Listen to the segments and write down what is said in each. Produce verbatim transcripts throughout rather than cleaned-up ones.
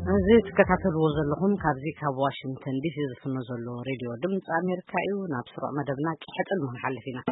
زي تكتاتلو زلهم كابزي كاب واشنطن دي سي زفنو زلو راديو دمص امريكا يو نابسرو مدبنا قحطل محلفينا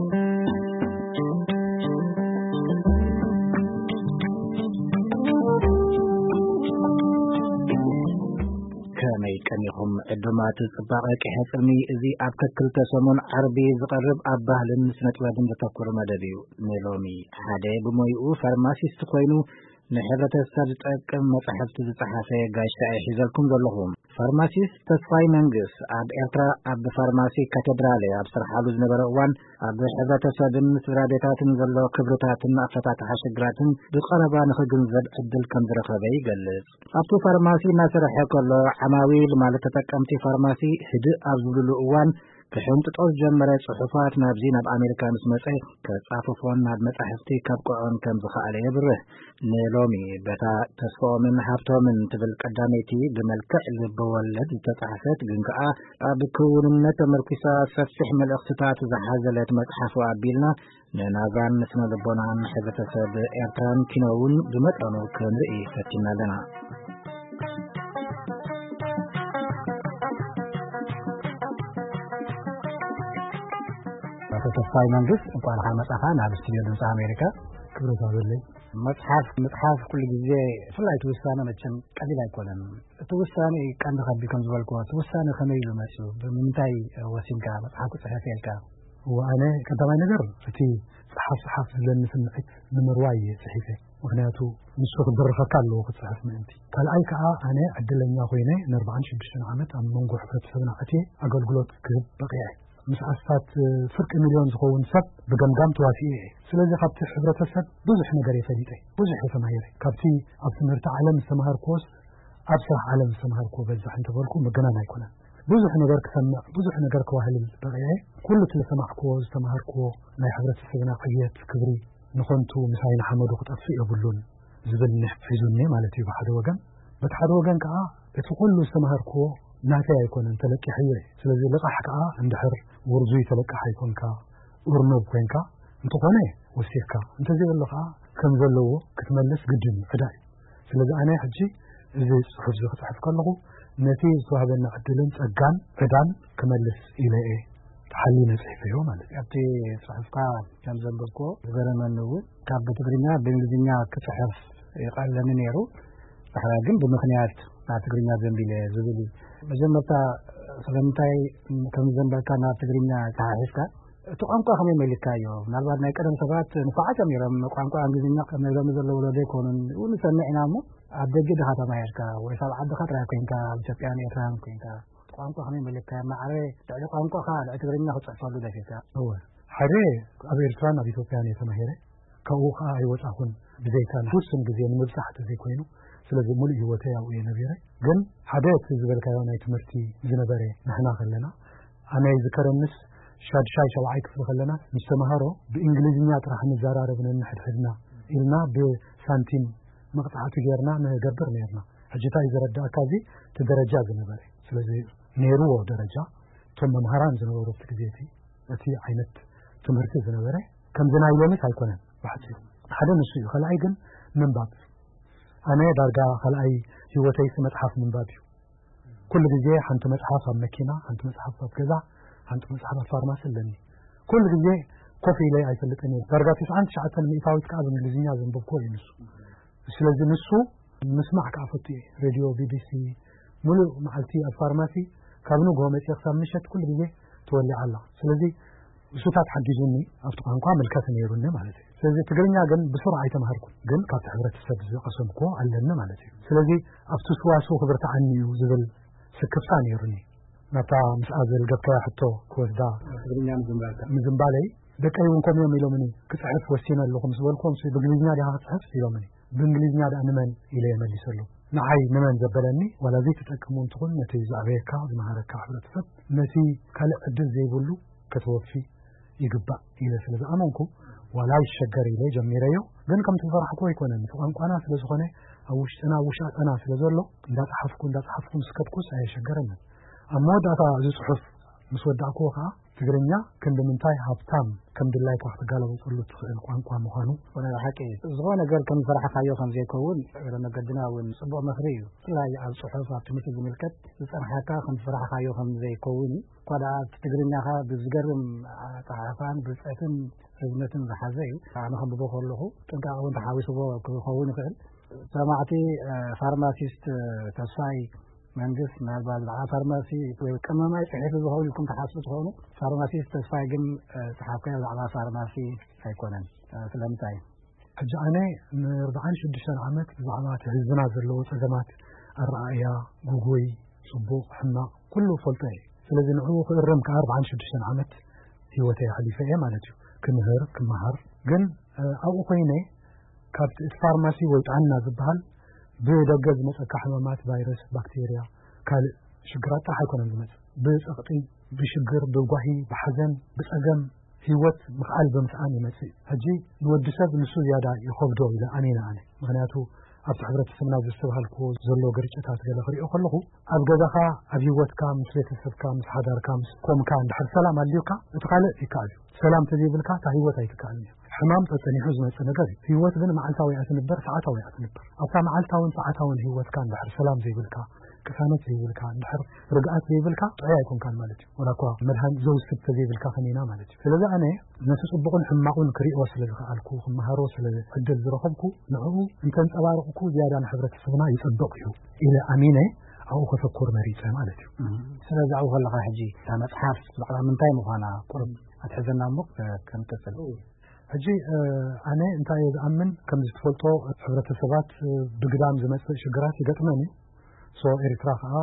كمي كميهم الدمات الصباغة كحفرني إذي أبكتل تسمون عربي زقرب أباه للنسنة وادم بتفكر مدبيو نيلومي هذا بمويقو فارماسيست كوينو نحرة السادة أكم متحفت الصحافة قاشتا يحيزلكم ذلهم فارماسيست تسفاي منغس أب إلترا أب فارماسي كاتدرالي أب سرحالو زنبرقوان أب حرة السادة سرادتات ذلو كبرتات أفتات حشقرات بقربا نخدم زد عدل كم درخبي قلت أبتو فارماسي ناصر حيكولو عماويل مالة تكامتي فارماسي هدء أبزلو أوان كحومت تقول جمرة صحفات نابزين بأمريكا مسمسي كتصاففون ناب متحفتي كابقعون كم زخاء عليه بره نيلومي بتا تسفو من حفتو من تبل قداميتي بملكع البولد تتحفت جنكا بكون النتمركسة سفح من الاختطاط زحازلت متحف وعبيلنا ننازان نسنا لبونا عن حزة سب إرتان كنون بمتعنو كنرئي فتنا لنا تفاي منجس وقال ها مصحفان على استوديو دمص امريكا كبرت አበለኝ መጽሐፍ መጽሐፍ ሁሉ ጊዜ ፍላይ ተወሳነ መቼም ቀሊል አይቆለም ተወሳነ ቀንደ ከቢ ከም ዝበልኩ ተወሳነ ከመይሉ መስሉ በምንታይ ወሲንካ መጽሐፍ ጽሐፍ ያልካ ወአነ ከተማይ ነገር እቲ ጽሐፍ ጽሐፍ ለንስምዕት ንምርዋይ ጽሒፈ ምክንያቱ ንሱ ክድርፈካ አለው ክጽሐፍ ምንቲ ካልአይ ከዓ አነ ዕድለኛ ኮይነ አርባዕን ሽዱሽተ ዓመት ኣብ መንጎ ሕብረተሰብና አቲ አገልግሎት ክበቅያ مسعفات فرق مليون زخون سب بجمجم توافيه سلزق بتح حبرتسب بزح نجاري فريدة بزح سماهير كابتي أبسمرت عالم سماهر كوس أبصح عالم سماهر كو بزح أنت بركو مجانا ما يكونه بزح نجار كسمع بزح نجار كواهل البقية كل اللي سمع كوس سماهر كو لا حبرتسبنا قيات كبري نخنتو مساين حمد وقت أطفئ يقولون زبل نحفزوني مالتي بحد وجن بتحد وجن كأ بتقول له سماهر كو نافع يكون أنت لك حيوي سلزق لقح كأ عند حر ورزوي تلقى حيكون كا ورنوب كوين كا انتو قاني وسيح كا انت زي اللقاء كم ذلوه كتملس قدم عداي سلزا انا حجي زي صحف زي خطحف كاللغو نتيج صحبنا عدلين تقان عدان كملس إلى ايه تحلينا صحفه مالك ابتي صحف كا كم زنبكو غيرنا النوو كاب بتقرينا بانجلزينيا كصحف يقال لمن يرو صحراقين بمخنيات مع تقرينا زنبيل زبيلي مجمتا سلامتاي كم زنبكا نا تقرينا تعرفكا تقامقا خمي ملكايو نالباد ما يقدم سبات نفعات ميرم قامقا انجليزيا كما يزلو ولدي كونن ونسمعنا مو ابدجد هذا ما يركا ويسال عبد خطر كينكا بجبيان يترام كينكا قامقا خمي ملكا معري تعلي قامقا خال تقرينا خصصالو دافيكا هو حري ابي ارتران ابي توبيان يتمهره كوخا ايوصاخون بزيتان حسن غزي من مصحت زي كوينو ስለዚህ ሙሉ ህይወቴ ያው የነብረ ግን ሐደት ዝበልካ የሆነ ትምርቲ ዝነበረ نحنا خلنا انا ይዝከረንስ ሻድሻይ ሸዋይ ክፍል خلنا ምስተማሃሮ በእንግሊዝኛ ጥራህ ንዛራረብን እንحدحድና ኢልና በሳንቲም መቅጣዓቱ ገርና ነገበር ነርና ህጅታ ይዘረዳ አካዚ ተደረጃ ዝነበረ ስለዚህ ኔሩ ደረጃ ቶም መሃራን ዝነበሩት ግዜቲ እቲ አይነት ትምርቲ ዝነበረ ከም ዝናይለምስ አይኮነን ባሕቲ ሓደ ንሱ ይኸላይ ግን ምንባብ أنا درجة خلأي هوتي متحف من بابيو كل جزء حنت متحف مكينة حنت متحف كذا حنت متحف فارماسي لني كل جزء كوفي لي أي فلتني درجة تسعة شعة من يفاوت كعب من الذين يزن بكل نسو سلزم نسو نسمع كعفتي راديو بي بي سي ملو معلتي الفارماسي كابنو قومت يقسم مشت كل جزء تولي على سلزي ሱታት حجزوني افتق انقا ملكاتن يرونه ማለት ነው ስለዚህ ትግርኛ ግን በስራ አይተማርኩ ግን ካት ህብረተሰብ ዝቀሰምኮ አለና ማለት ነው ስለዚህ አፍቱ ስዋሶ ህብረተ አንዩ ዝብል ስክፍታን ይሩኒ ናታ ምስአዘል ገብታ ሕቶ ኮዝዳ ትግርኛ ምዝምባታ ምዝምባላይ ደቀዩን ኮም የሚለው ምን ክጽሕፍ ወሲና ለኩም ስበልኩም በእንግሊዝኛ ዳ ጽሕፍ ይለምን በእንግሊዝኛ ዳ ነመን ኢለ መልሰሉ ንዓይ ነመን ዘበለኒ ወላዚ ተጠቅሙን ትኩን ነቲ ዛቤካ ዝማሃረካ ህብረተሰብ ነቲ ካልእ ዕድል ዘይብሉ ከተወፊ يقبع إلى سلسلة أمانكو ولا يشجر إليه جميريو لأن كم تفرح كوي كونه فقام قانا سلسلة خونه أوش أنا أوش أنا سلسلة له لا تحفكون لا تحفكون سكتكوس أي شجرنا أما داتا زي صحف مسودع كوها ትግርኛ ክንደምንታይ ሃብታም ከም ድላይ ተኽተጋለቡ ጽሉ ትኽእል ቋንቋ ምዃኑ ወና ሐቂ ዝሆነ ነገር ከም ፈራሕካዮ ከም ዘይከውን ረመገድና ወን ጽቡቕ ምኽሪ እዩ ላይ ኣብ ጽሑፍ ኣብ ትምህርቲ ዝምልከት ዝጸንሐካ ከም ፈራሕካዮ ከም ዘይከውን ቆዳ ትግርኛኻ ብዝገርም ጻሓፋን ብጽዕትን ህዝነትን ዝሓዘ እዩ ኣነ ከም ብቦኸለኹ ጥንቃቐ እውን ተሓዊስዎ ክኸውን ይኽእል ሰማዕቲ ፋርማሲስት ተስፋይ መንግስት ምናልባት ብዓ ፋርማሲ ወይ ቀመማይ ጽሒፍ ዝኸውን ይኩም ተሓስቡ ትኾኑ ፋርማሲስት ተስፋይ ግን ጽሓፍካ ብዛዕባ ፋርማሲ ኣይኮነን ስለምንታይ ሕጂ ኣነ ንኣርባዓን ሽዱሽተ ዓመት ብዛዕባ ትሕዝና ዘለዎ ጸገማት ኣረኣእያ ጉጉይ ጽቡቕ ሕማቕ ኩሉ ፈልጦ እየ ስለዚ ንዕኡ ክእረም ከኣርባዓን ሽዱሽተ ዓመት ህይወተይ ሓሊፈ እየ ማለት እዩ ክምህር ክመሃር ግን ኣብኡ ኮይነ ካብቲ ፋርማሲ ወይ ጥዕና ዝበሃል ብደገ ዝመጸካ ሕማማት ቫይረስ ባክቴርያ ካልእ ሽግራት ኣይኮነን ዝመጽእ ብጸቕጢ ብሽግር ብጓሂ ብሓዘን ብጸገም ህይወት ምኽዓል ብምስኣን ይመጽእ ሕጂ ንወዲ ሰብ ንሱ ዝያዳ ይኸብዶ ኢለ ኣነና ኣነ ምክንያቱ ኣብቲ ሕብረተሰብና ዝስተባሃልክዎ ዘሎ ግርጭታት ገለ ክሪኦ ከለኹ ኣብ ገዛኻ ኣብ ህይወትካ ምስ ቤተሰብካ ምስ ሓዳርካ ምስ ኮምካ እንድሕር ሰላም ኣልዩካ እቲ ካልእ ይከኣል እዩ ሰላም ተዘይብልካ እታ ህይወት ኣይትከኣልን እዩ ሕማም ተጸኒሑ ዝመጽእ ነገር እዩ ህይወት ግን መዓልታዊ ኣትንበር ሰዓታዊ ኣትንበር ኣብታ መዓልታውን ሰዓታውን ህይወትካ እንድሕር ሰላም ዘይብልካ ቅሳነት ዘይብልካ እንድሕር ርግኣት ዘይብልካ ጥዕይ ኣይኮንካን ማለት እዩ ወላ እኳ መድሃኒት ዘውስድ ተዘይብልካ ኸኒና ማለት እዩ ስለዚ ኣነ ነቲ ጽቡቕን ሕማቑን ክሪኦ ስለ ዝኽኣልኩ ክመሃሮ ስለ ዕድል ዝረኸብኩ ንዕኡ እንተንጸባርቕኩ ዝያዳ ንሕብረተሰብና ይጽብቕ እዩ ኢለ ኣሚነ ኣብኡ ከተኮር መሪፀ ማለት እዩ ስለዚ ኣብኡ ከለኻ ሕጂ እታ መፅሓፍ ብዛዕባ ምንታይ ምዃና ቁርብ ኣትሕዘና እሞ ክንቅጽል ሕጂ ኣነ እንታይ እየ ዝኣምን ከም ዝትፈልጦ ሕብረተሰባት ብግዳም ዝመጽእ ሽግራት ይገጥመን እዩ ሶ ኤርትራ ከዓ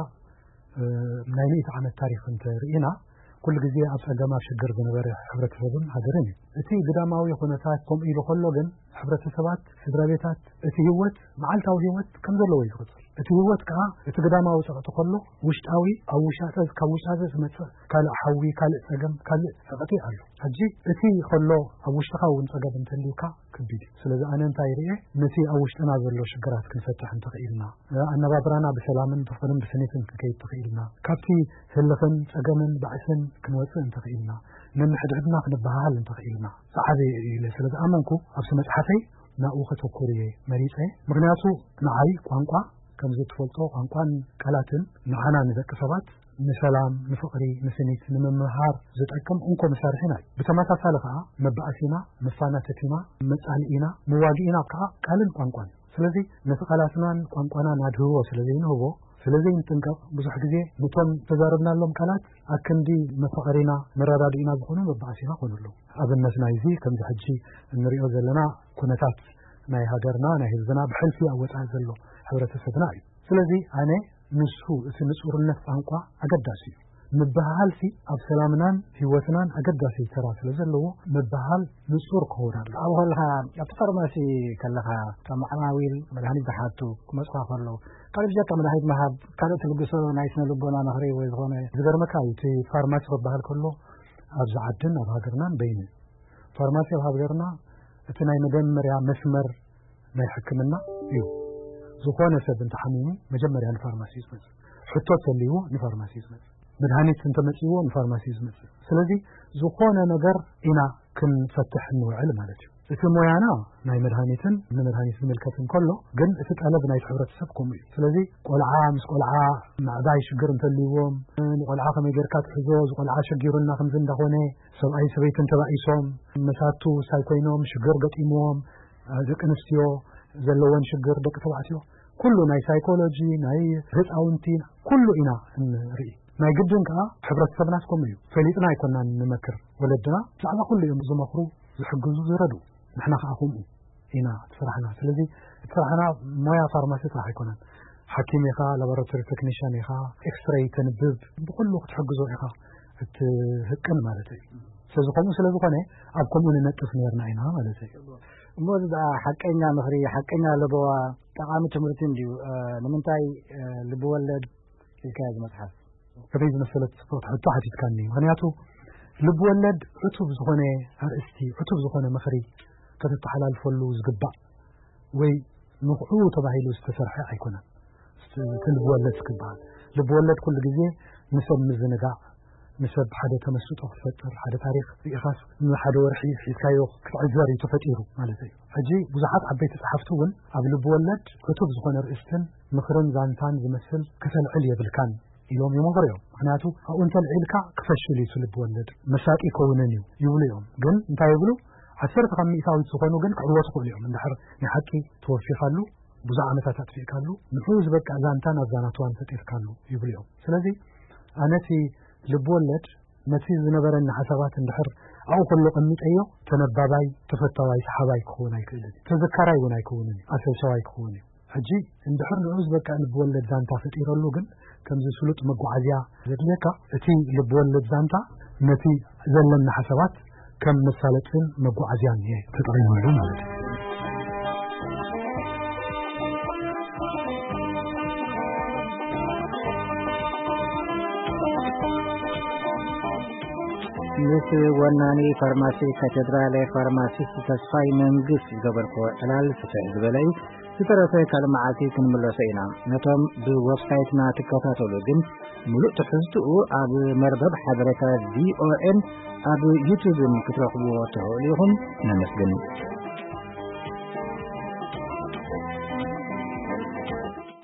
ናይ ሚእቲ ዓመት ታሪክ እንተርኢና ኩሉ ግዜ ኣብ ጸገም ኣብ ሽግር ዝነበረ ሕብረተሰብን ሃገርን እዩ እቲ ግዳማዊ ኩነታት ከምኡ ኢሉ ከሎ ግን ሕብረተሰባት ስድራ ቤታት እቲ ህይወት መዓልታዊ ህይወት ከም ዘለዎ ይቕጽል እቲ ህይወት ከዓ እቲ ግዳማዊ ጸቕጢ ከሎ ውሽጣዊ ኣብ ውሽጣ ካብ ውሽጣ ዝመጽእ ካልእ ሓዊ ካልእ ጸገም ካልእ ጸቕጢ ኣሎ ሕጂ እቲ ከሎ ኣብ ውሽጥኻ እውን ጸገም እንተልዩካ ከቢድ እዩ ስለዚ ኣነ እንታይ ርኤ ነቲ ኣብ ውሽጥና ዘሎ ሽግራት ክንፈትሕ እንተኽኢልና ኣነባብራና ብሰላምን ብፍቕርን ብስኒትን ክንከይድ ትኽኢልና ካብቲ ህልኽን ጸገምን ባዕስን ክንወፅእ እንተኽኢልና ነንሕድሕድና ክንበሃሃል እንተኽኢልና ፃዓበየ እዩ ኢለ ስለዚ ኣመንኩ ኣብቲ መፅሓፈይ ናብኡ ከተኩር እየ መሪፀ ምክንያቱ ንዓይ ቋንቋ ከም ዝትፈልጦ ቋንቋን ቃላትን ንዓና ንደቂ ሰባት ንሰላም ንፍቕሪ ንስኒት ንምምሃር ዝጠቅም እንኮ መሳርሒና እዩ ብተመሳሳሊ ከዓ መባእሲና መፋናተቲና መጻልኢና መዋጊኢና ከዓ ቃልን ቋንቋን ስለዚ ነቲ ቃላትናን ቋንቋና ናድህቦ ስለዘይንህቦ ስለዚህ እንጥንቀቅ ብዙሕ ግዜ ነቶም ተዛረብናሎም ቃላት ኣክንዲ መፈቐሪና መረዳዲና ዝኾኑ መባእሲና ኾኑሉ ኣብነት ናይዚ ከምዚ ሕጂ እንሪኦ ዘለና ኩነታት ናይ ሃገርና ናይ ህዝብና ብሕልፊ ኣወፃእ ዘሎ ሕብረተሰብና እዩ ስለዚ ኣነ ንሱ እቲ ንጹርነት ቋንቋ ኣገዳሲ እዩ ምብሃልሲ ኣብ ሰላምናን ህይወትናን ኣገዳሲ ተራ ስለ ዘለዎ ምብሃል ንጹር ክኸውን ኣሎ ኣብ ከለኻ ኣብቲ ፋርማሲ ከለኻ ከም ዓማዊል መድሃኒት ዝሓቱ ክመጽኻ ከለዉ ካልእ ጀካ መድሃኒት መሃብ ካልኦት ልግሶ ናይ ስነ ልቦና ምኽሪ ወይ ዝኾነ ዝገርመካ እዩ እቲ ፋርማሲ ክበሃል ከሎ ኣብዚ ዓድን ኣብ ሃገርናን በይኑ ፋርማሲ ኣብ ሃገርና እቲ ናይ መጀመርያ መስመር ናይ ሕክምና እዩ ዝኾነ ሰብ እንተሓሚሙ መጀመርያ ንፋርማሲ ዝመጽእ ሕቶት ተልይዎ ንፋርማሲ ዝመጽእ መድሃኒት እንተመጽእዎ ንፋርማሲ ዝመጽእ ስለዚ ዝኾነ ነገር ኢና ክንፈትሕ ንውዕል ማለት እዩ እቲ ሞያና ናይ መድሃኒትን ንመድሃኒት ዝምልከትን ከሎ ግን እቲ ጠለብ ናይ ሕብረተሰብ ከምኡ እዩ ስለዚ ቆልዓ ምስ ቆልዓ ማዕባይ ሽግር እንተልይዎም ንቆልዓ ከመይ ጌርካ ትሕዞ ዝቆልዓ ሸጊሩና ከምዚ እንዳኾነ ሰብኣይ ሰበይትን ተባኢሶም መሳቱ ሳይ ኮይኖም ሽግር ገጢምዎም ደቂ ኣንስትዮ ዘለወን ሽግር ደቂ ተባዕትዮ ኩሉ ናይ ሳይኮሎጂ ናይ ህፃውንቲ ኩሉ ኢና ንርኢ ናይ ግድን ከዓ ሕብረተሰብናስ ከምኡ እዩ ፈሊጥና ኣይኮንናን ንመክር ወለድና ብዛዕባ ኩሉ እዮም ዝመኽሩ ዝሕግዙ ዝረዱ ንሕና ከዓ ከምኡ ኢና ትስራሕና ስለዚ ትስራሕና ሞያ ፋርማሲ ጥራሕ ኣይኮነን ሓኪም ኢኻ ላቦራቶሪ ቴክኒሽያን ኢኻ ኤክስሬይ ተንብብ ብኩሉ ክትሕግዞ ኢኻ እትህቅን ማለት እዩ ስለዚ ከምኡ ስለ ዝኾነ ኣብ ከምኡ ንነጥፍ ነርና ኢና ማለት እዩ እሞ እዚ ሓቀኛ ምኽሪ ሓቀኛ ልበዋ ጠቃሚ ትምህርቲ እንድዩ ንምንታይ ልብወለድ ኢልካ ዝመፅሓፍ ከመይ ዝመሰለት ሕቶ ሓቲትካኒ ምክንያቱ ልብወለድ ዕቱብ ዝኾነ ኣርእስቲ ዕቱብ ዝኾነ ምኽሪ ከተተሓላልፈሉ ዝግባእ ወይ ንኽዑ ተባሂሉ ዝተሰርሐ ኣይኮነን እቲ ልብወለድ ዝግባል ልብወለድ ኩሉ ግዜ ንሰብ ምዝንጋዕ مسب حدا تمسط أفتر حدا تاريخ إخاف من حدا ورحي حكاية كتعزاري تفتيره مالتي أجي بزحات حبيت صحفتون قبل بولد كتب زخون رئيستن مخرن زانتان زمثل كسل عليا بالكان يوم يوم غير يوم معناته أو أنت العلكة كفشلي سلب بولد مساك يكونني يقول يوم جن أنت يقولوا عشرة خمسة يساوي سخونه جن كعروة تقول يوم من دحر يحكي توفي خلو بزع متى تفي خلو نفوز بك زانتان زانتوان تطير خلو يقول يوم سلذي أنا في لبولد نتيجة نبرن حسابات الدحر أو كل قميت أيوه تنباباي تفتواي سحباي كوناي كذي تذكراي وناي كونني أسل شواي كوني هجي الدحر نعوز بك لبولد زانتا فتير اللوجن كم زي سلوت مجوعزيا ذلك تي لبولد زانتا نتي زلنا حسابات كم مسالتين مجوعزيان هي تطعين ولا مثل وناني فارماسي كاتدرالي فارماسي تصفاي منقص قبلكو علال فتح زبلي سترفي كالمعاتي كنملوسينا نتم بوebsite-نا تكتاتولو جن ملوء تحزتو اب مربب حضرتا دي او ان اب يوتيوب كترقبو تهوليهم نمسجن